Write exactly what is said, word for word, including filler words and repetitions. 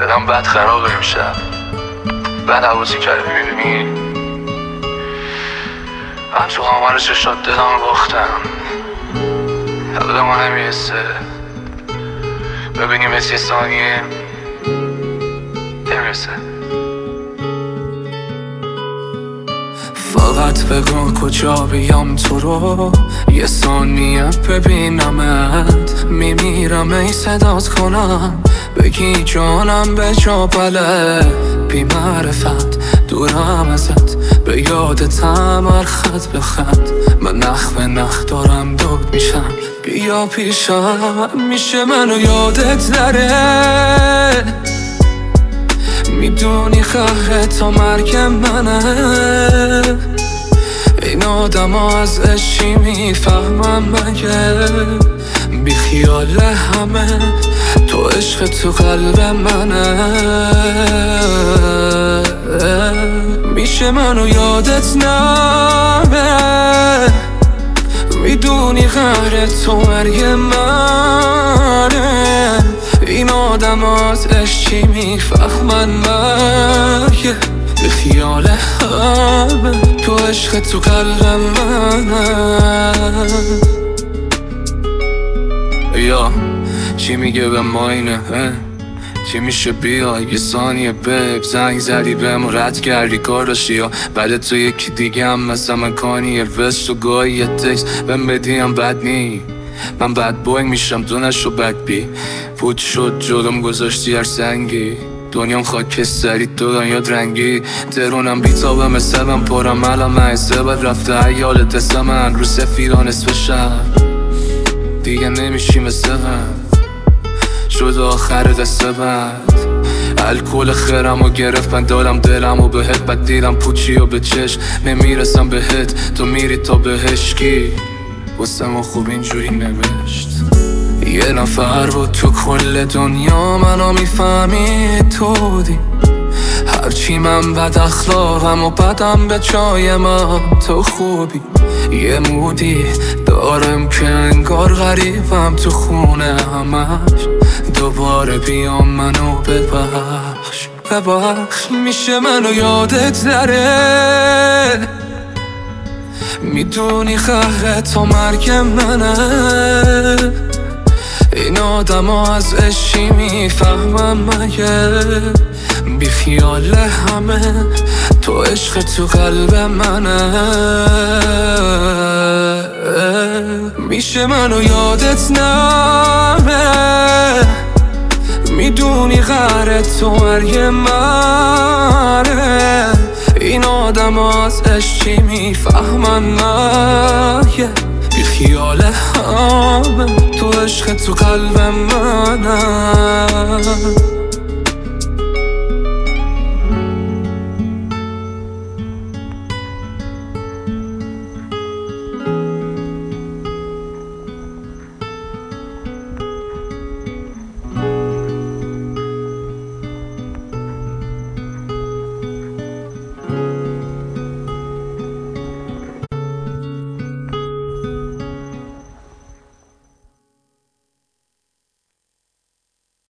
دلم بد خرابه امشب، بد عوضی کرده میبینی؟ من تو همه رو چشات دلم باختم، حالا ما نمیرسه ببینیم از یه ثانیه نمیرسه. فقط بگو کجا بیام تو رو، یه ثانیه ببینمت، میمیرم ای صدات کنم، بگی جانم به جا بله، بی معرفت دورم ازت، به یادتم هر خط به خط، من نخ به نخ دارم دود میشم، بیا پیشم میشه منو یادت نره، میدونی قهر تا مرگ منه، این آدم ها از عشقی میفهمم مگه، بی خیال همه تو عشق تو قلب منه، میشه منو یادت نره، میدونی قهر تو مرگ منه، این آدم ها از عشقی میفهمن مگه، به خیال همه تو عشق تو قلب منه. یا چی میگه به ما اینه؟ چی میشه بیای یه ثانیه بب، زنگ زدی بهم و رد کردی کار داشتی، یا بعد تو یکی دیگه هم مثل مکانی یه وست و گاهی یه تکست بهم بدیم بد نی، من بد بوینگ میشم تو نشو بد بی، پوت شد جلوم گذاشتی هر سنگی، دنیام خاکستری تو دنیات رنگی، ترونم بیتابه مثل من پرم الان مهزه بد رفته ایالت اسم من رو سفیران اسم شهر، دیگه نمیشی مثل من شد آخر دست بد، الکل خیرم و گرفت من دارم دلم و بهت، بد دیدم پوچی و به چشم نمیرسم بهت، تو میری تا بهشکی واسه ما خوب اینجوری نوشت، یه نفر بود تو کل دنیا منو میفهمید تو دی، هرچی من بد اخلاقم و بدم به جای من تو خوبی، یه مودی دارم که انگار غریبم تو خونه همش، دوباره بیام منو ببخش ببخش، میشه منو یادت نره، میدونی قهر تا مرگ منه، این آدم ها از عشقی میفهمم مگه، بی خیال همه تو عشق تو قلب منه، میشه منو یادت نره، میدونی قهر تو مرگ منه، این آدم ها از عشقی میفهمن مگه، بی خیال همه تو عشق تو قلب منه.